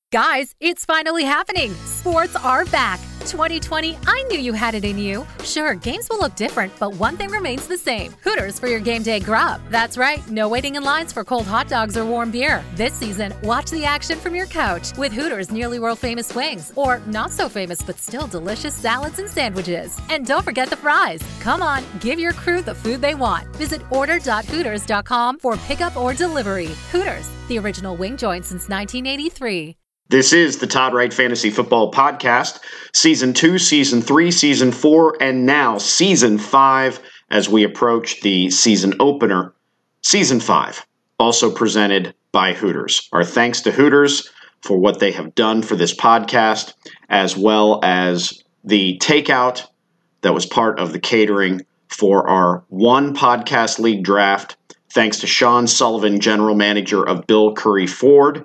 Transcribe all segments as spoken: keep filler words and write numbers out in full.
Guys, it's finally happening. Sports are back. twenty twenty, I knew you had it in you. Sure, games will look different, but one thing remains the same. Hooters for your game day grub. That's right, no waiting in lines for cold hot dogs or warm beer. This season, watch the action from your couch with Hooters' nearly world-famous wings, or not so famous but still delicious salads and sandwiches. And don't forget the fries. Come on, give your crew the food they want. Visit order dot hooters dot com for pickup or delivery. Hooters, the original wing joint since nineteen eighty-three. This is the Todd Wright Fantasy Football Podcast, Season two, Season three, Season four, and now Season five as we approach the season opener, Season five, also presented by Hooters. Our thanks to Hooters for what they have done for this podcast, as well as the takeout that was part of the catering for our one podcast league draft. Thanks to Sean Sullivan, General Manager of Bill Curry Ford.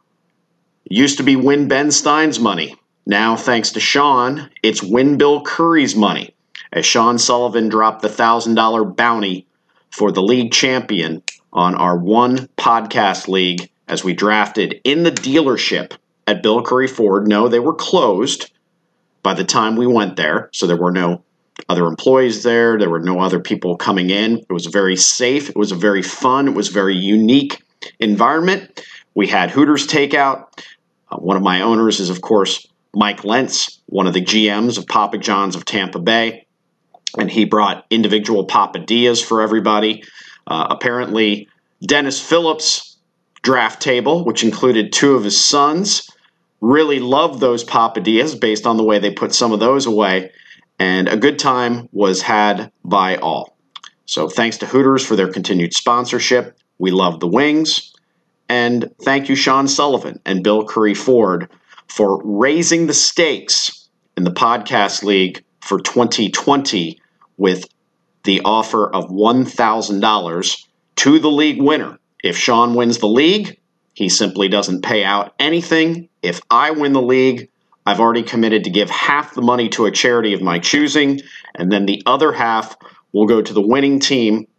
Used to be Win Ben Stein's money. Now, thanks to Sean, it's Win Bill Curry's money, as Sean Sullivan dropped the one thousand dollars bounty for the league champion on our one podcast league as we drafted in the dealership at Bill Curry Ford. No, they were closed by the time we went there, so there were no other employees there. There were no other people coming in. It was very safe. It was a very fun. It was a very unique environment. We had Hooters takeout. Uh, one of my owners is, of course, Mike Lentz, one of the G Ms of Papa John's of Tampa Bay, and he brought individual papadillas for everybody. Uh, apparently, Dennis Phillips' draft table, which included two of his sons, really loved those papadillas based on the way they put some of those away, and a good time was had by all. So thanks to Hooters for their continued sponsorship. We love the wings. And thank you, Sean Sullivan and Bill Curry Ford, for raising the stakes in the podcast league for twenty twenty with the offer of one thousand dollars to the league winner. If Sean wins the league, he simply doesn't pay out anything. If I win the league, I've already committed to give half the money to a charity of my choosing, and then the other half will go to the winning team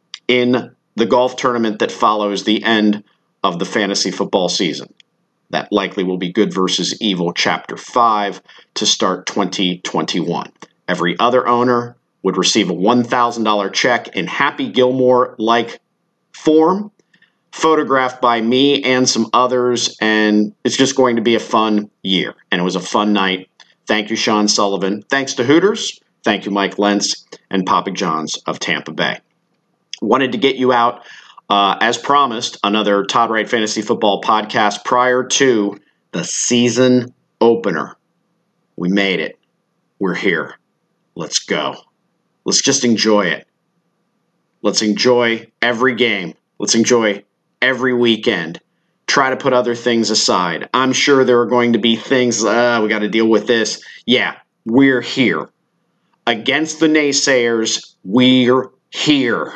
in the golf tournament that follows the end of the fantasy football season. That likely will be Good versus Evil Chapter five to start twenty twenty-one. Every other owner would receive a one thousand dollars check in Happy Gilmore-like form, photographed by me and some others, and it's just going to be a fun year. And it was a fun night. Thank you, Sean Sullivan. Thanks to Hooters. Thank you, Mike Lentz and Papa John's of Tampa Bay. Wanted to get you out Uh, as promised, another Todd Wright Fantasy Football podcast prior to the season opener. We made it. We're here. Let's go. Let's just enjoy it. Let's enjoy every game. Let's enjoy every weekend. Try to put other things aside. I'm sure there are going to be things, uh, we got to deal with this. Yeah, we're here. Against the naysayers, we're here.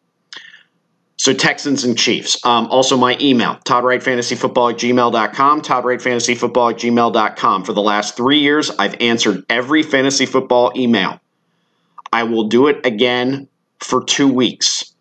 So Texans and Chiefs. Um, also my email, todd wright fantasy football at gmail dot com, todd wright fantasy football at gmail dot com. For the last three years, I've answered every fantasy football email. I will do it again for two weeks.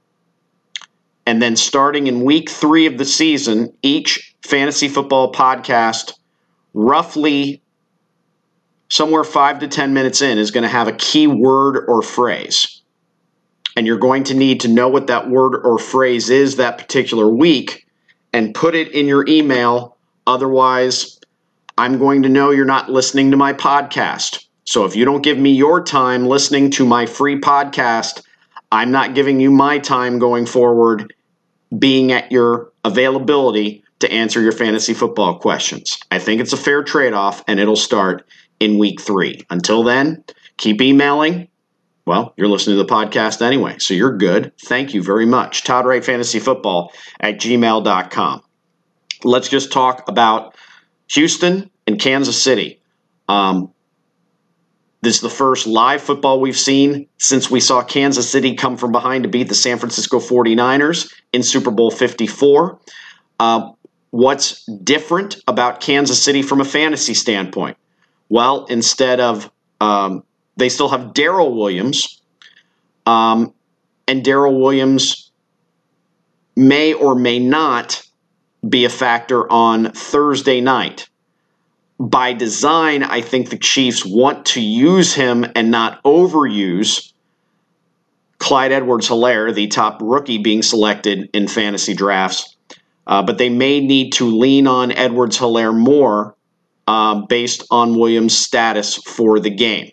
And then starting in week three of the season, each fantasy football podcast, roughly somewhere five to ten minutes in, is going to have a key word or phrase. And you're going to need to know what that word or phrase is that particular week and put it in your email. Otherwise, I'm going to know you're not listening to my podcast. So if you don't give me your time listening to my free podcast, I'm not giving you my time going forward being at your availability to answer your fantasy football questions. I think it's a fair trade-off, and it'll start in week three. Until then, keep emailing. Well, you're listening to the podcast anyway, so you're good. Thank you very much. Todd Wright Fantasy Football at gmail dot com. Let's just talk about Houston and Kansas City. Um, this is the first live football we've seen since we saw Kansas City come from behind to beat the San Francisco forty-niners in Super Bowl fifty-four. Uh, what's different about Kansas City from a fantasy standpoint? Well, instead of um, they still have Darrell Williams, um, and Darrell Williams may or may not be a factor on Thursday night. By design, I think the Chiefs want to use him and not overuse Clyde Edwards-Helaire, the top rookie being selected in fantasy drafts. Uh, but they may need to lean on Edwards-Helaire more uh, based on Williams' status for the game.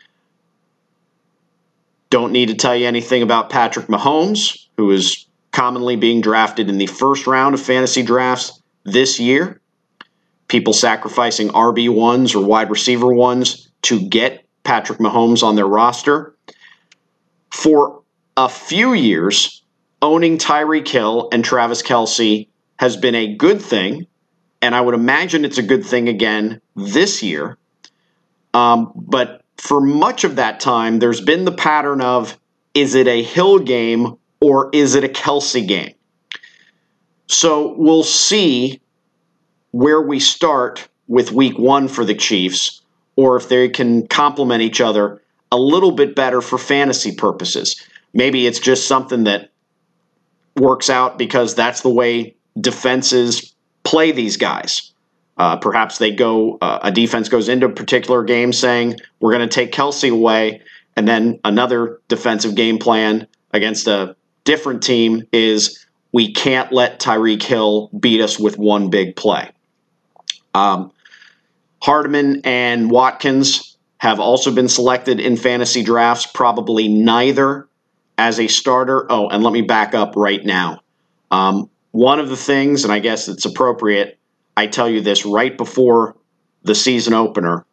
Don't need to tell you anything about Patrick Mahomes, who is commonly being drafted in the first round of fantasy drafts this year. People sacrificing R B ones or wide receiver ones to get Patrick Mahomes on their roster. For a few years, owning Tyreek Hill and Travis Kelce has been a good thing, and I would imagine it's a good thing again this year. Um, but for much of that time, there's been the pattern of, is it a Hill game or is it a Kelce game? So we'll see where we start with week one for the Chiefs, or if they can complement each other a little bit better for fantasy purposes. Maybe it's just something that works out because that's the way defenses play these guys. Uh, perhaps they go, uh, a defense goes into a particular game saying, we're going to take Kelce away, and then another defensive game plan against a different team is, we can't let Tyreek Hill beat us with one big play. Um, Hardman and Watkins have also been selected in fantasy drafts, probably neither as a starter. Oh, and let me back up right now. Um, one of the things, and I guess it's appropriate, I tell you this right before the season opener.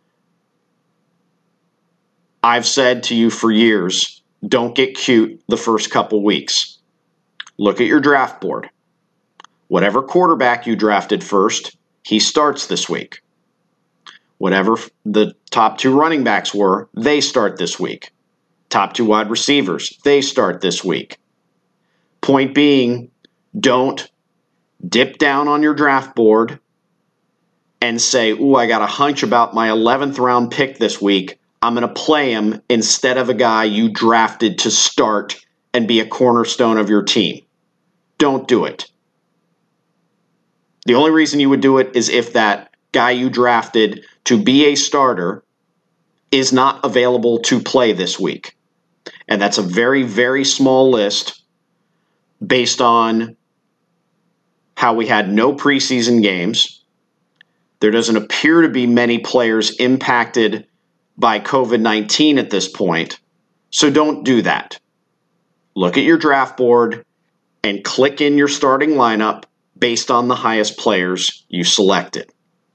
I've said to you for years, don't get cute the first couple weeks. Look at your draft board. Whatever quarterback you drafted first, he starts this week. Whatever the top two running backs were, they start this week. Top two wide receivers, they start this week. Point being, don't dip down on your draft board and say, ooh, I got a hunch about my eleventh round pick this week. I'm going to play him instead of a guy you drafted to start and be a cornerstone of your team. Don't do it. The only reason you would do it is if that guy you drafted to be a starter is not available to play this week. And that's a very, very small list based on how we had no preseason games. There doesn't appear to be many players impacted by covid nineteen at this point. So don't do that. Look at your draft board and click in your starting lineup based on the highest players you selected.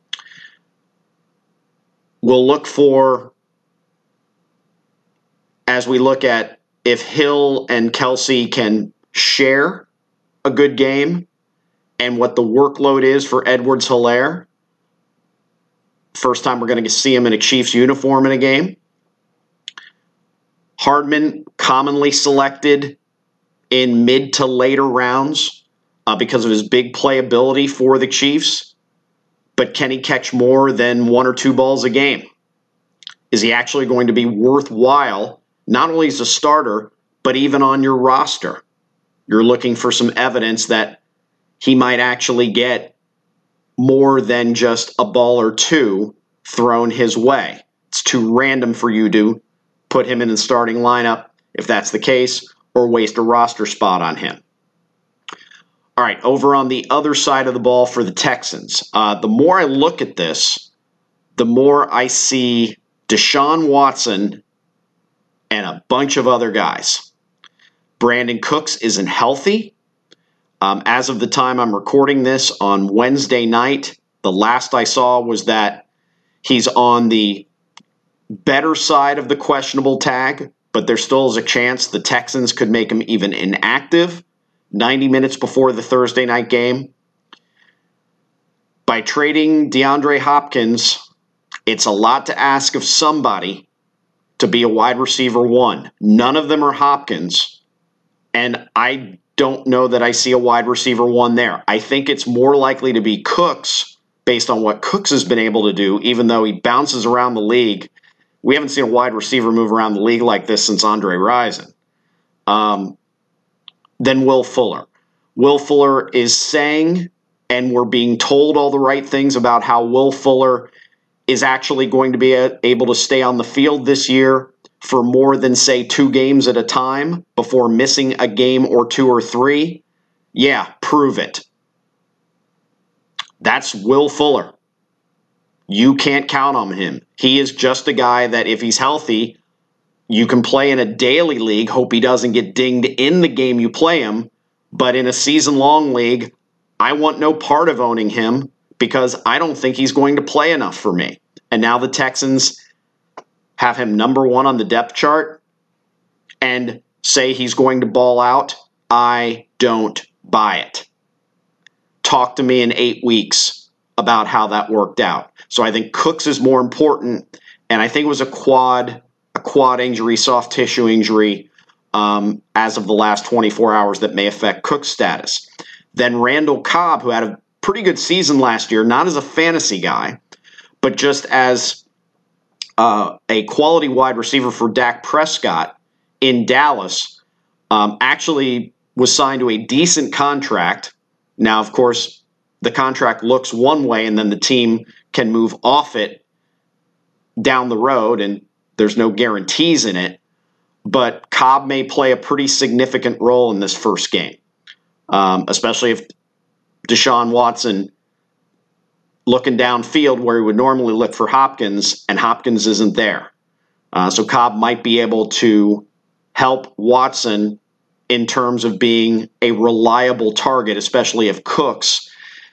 We'll look for, as we look at if Hill and Kelce can share a good game and what the workload is for Edwards-Helaire. First time we're going to see him in a Chiefs uniform in a game. Hardman, commonly selected in mid to later rounds uh, because of his big playability for the Chiefs. But can he catch more than one or two balls a game? Is he actually going to be worthwhile, not only as a starter, but even on your roster? You're looking for some evidence that he might actually get more than just a ball or two thrown his way. It's too random for you to put him in the starting lineup, if that's the case, or waste a roster spot on him. All right, over on the other side of the ball for the Texans, uh, the more I look at this, the more I see Deshaun Watson and a bunch of other guys. Brandon Cooks isn't healthy. Um, as of the time I'm recording this on Wednesday night, the last I saw was that he's on the better side of the questionable tag, but there still is a chance the Texans could make him even inactive ninety minutes before the Thursday night game. By trading DeAndre Hopkins, it's a lot to ask of somebody to be a wide receiver one. None of them are Hopkins, and I don't know that I see a wide receiver one there. I think it's more likely to be Cooks based on what Cooks has been able to do, even though he bounces around the league. We haven't seen a wide receiver move around the league like this since Andre Rison. Um, then Will Fuller. Will Fuller is saying and we're being told all the right things about how Will Fuller is actually going to be a, able to stay on the field this year for more than, say, two games at a time before missing a game or two or three, yeah, prove it. That's Will Fuller. You can't count on him. He is just a guy that if he's healthy, you can play in a daily league, hope he doesn't get dinged in the game you play him, but in a season-long league, I want no part of owning him because I don't think he's going to play enough for me. And now the Texans have him number one on the depth chart and say he's going to ball out. I don't buy it. Talk to me in eight weeks about how that worked out. So I think Cooks is more important, and I think it was a quad, a quad injury, soft tissue injury um, as of the last twenty-four hours that may affect Cook's status. Then Randall Cobb, who had a pretty good season last year, not as a fantasy guy, but just as uh, a quality wide receiver for Dak Prescott in Dallas, um, actually was signed to a decent contract. Now, of course, the contract looks one way, and then the team can move off it down the road, and there's no guarantees in it. But Cobb may play a pretty significant role in this first game, um, especially if Deshaun Watson looking downfield where he would normally look for Hopkins, and Hopkins isn't there. Uh, so Cobb might be able to help Watson in terms of being a reliable target, especially if Cooks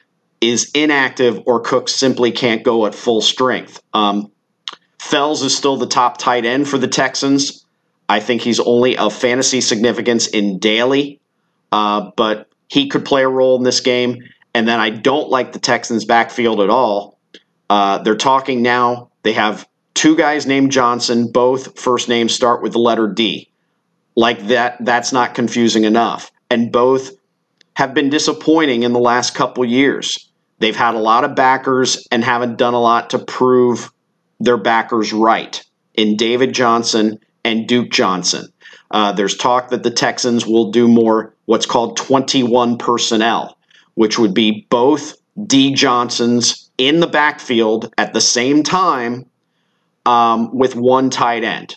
is inactive or Cooks simply can't go at full strength. Um, Fells is still the top tight end for the Texans. I think he's only of fantasy significance in daily, uh, but he could play a role in this game. And then I don't like the Texans' backfield at all. Uh, they're talking now. They have two guys named Johnson. Both first names start with the letter D. Like that, that's not confusing enough. And both have been disappointing in the last couple years. They've had a lot of backers and haven't done a lot to prove their backers right in David Johnson and Duke Johnson. Uh, there's talk that the Texans will do more what's called twenty-one personnel, which would be both D. Johnsons in the backfield at the same time um, with one tight end.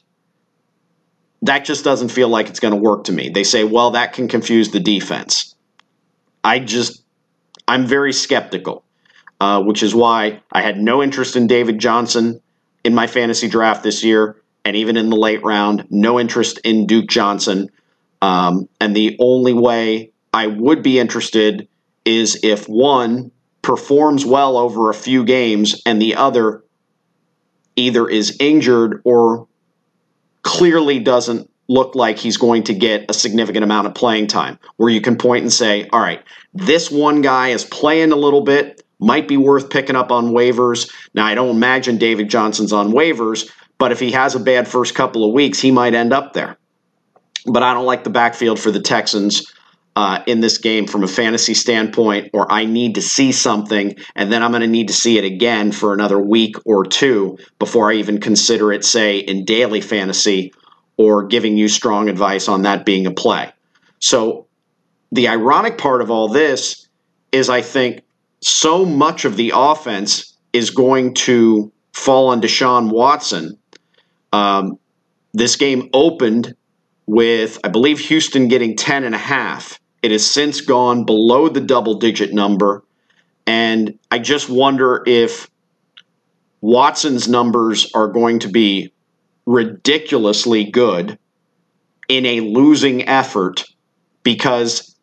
That just doesn't feel like it's going to work to me. They say, well, that can confuse the defense. I just, I'm very skeptical, uh, which is why I had no interest in David Johnson in my fantasy draft this year, and even in the late round, no interest in Duke Johnson. Um, and the only way I would be interested is if one performs well over a few games and the other either is injured or clearly doesn't look like he's going to get a significant amount of playing time, where you can point and say, all right, this one guy is playing a little bit, might be worth picking up on waivers. Now, I don't imagine David Johnson's on waivers, but if he has a bad first couple of weeks, he might end up there. But I don't like the backfield for the Texans uh, in this game from a fantasy standpoint, or I need to see something, and then I'm going to need to see it again for another week or two before I even consider it, say, in daily fantasy or giving you strong advice on that being a play. So the ironic part of all this is I think so much of the offense is going to fall on Deshaun Watson. Um, this game opened with, I believe, Houston getting ten and a half. It has since gone below the double-digit number, and I just wonder if Watson's numbers are going to be ridiculously good in a losing effort because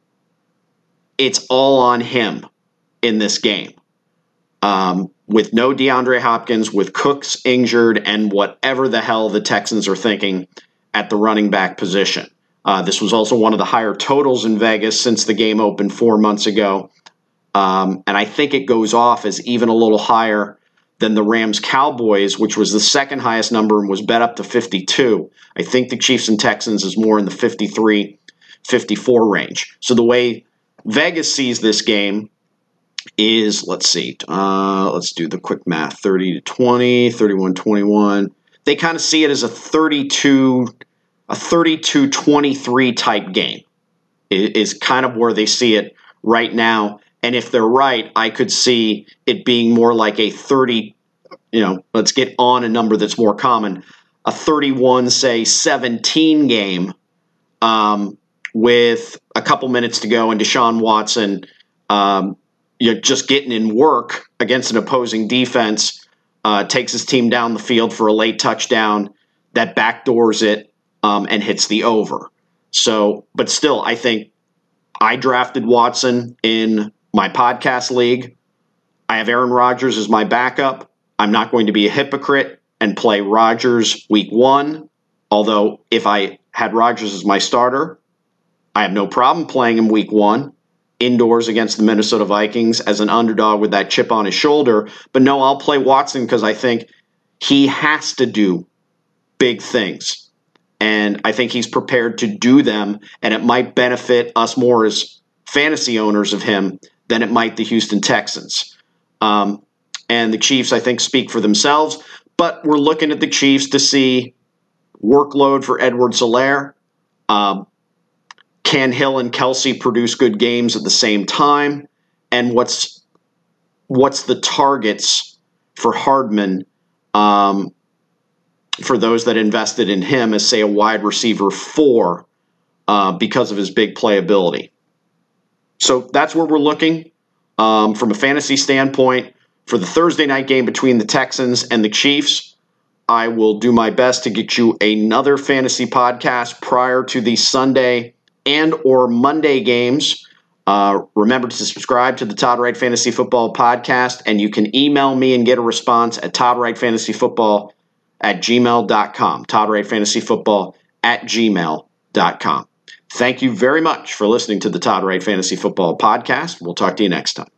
it's all on him in this game. Um, with no DeAndre Hopkins, with Cooks injured, and whatever the hell the Texans are thinking at the running back position. Uh, this was also one of the higher totals in Vegas since the game opened four months ago. Um, and I think it goes off as even a little higher than the Rams-Cowboys, which was the second highest number and was bet up to fifty-two. I think the Chiefs and Texans is more in the fifty-three, fifty-four range. So the way Vegas sees this game is, let's see, uh, let's do the quick math, thirty to twenty, thirty-one twenty-one. They kind of see it as a thirty-two, a thirty-two twenty-three type game is kind of where they see it right now. And if they're right, I could see it being more like a thirty, you know, let's get on a number that's more common, a thirty-one, say, seventeen game um, with a couple minutes to go and Deshaun Watson um, you know, just getting in work against an opposing defense, uh, takes his team down the field for a late touchdown that backdoors it um, and hits the over. So, but still, I think I drafted Watson in my podcast league. I have Aaron Rodgers as my backup. I'm not going to be a hypocrite and play Rodgers week one. Although if I had Rodgers as my starter, I have no problem playing him week one indoors against the Minnesota Vikings as an underdog with that chip on his shoulder. But no, I'll play Watson because I think he has to do big things. And I think he's prepared to do them, and it might benefit us more as fantasy owners of him than it might the Houston Texans. Um, and the Chiefs, I think, speak for themselves. But we're looking at the Chiefs to see workload for Edwards-Helaire. Um, Can Hill and Kelsey produce good games at the same time? And what's what's the targets for Hardman um, for those that invested in him as, say, a wide receiver four uh, because of his big playability? So that's where we're looking um, from a fantasy standpoint for the Thursday night game between the Texans and the Chiefs. I will do my best to get you another fantasy podcast prior to the Sunday and or Monday games. Uh, remember to subscribe to the Todd Wright Fantasy Football Podcast, and you can email me and get a response at toddwrightfantasyfootball at gmail dot com. toddwrightfantasyfootball at gmail dot com. Thank you very much for listening to the Todd Wright Fantasy Football Podcast. We'll talk to you next time.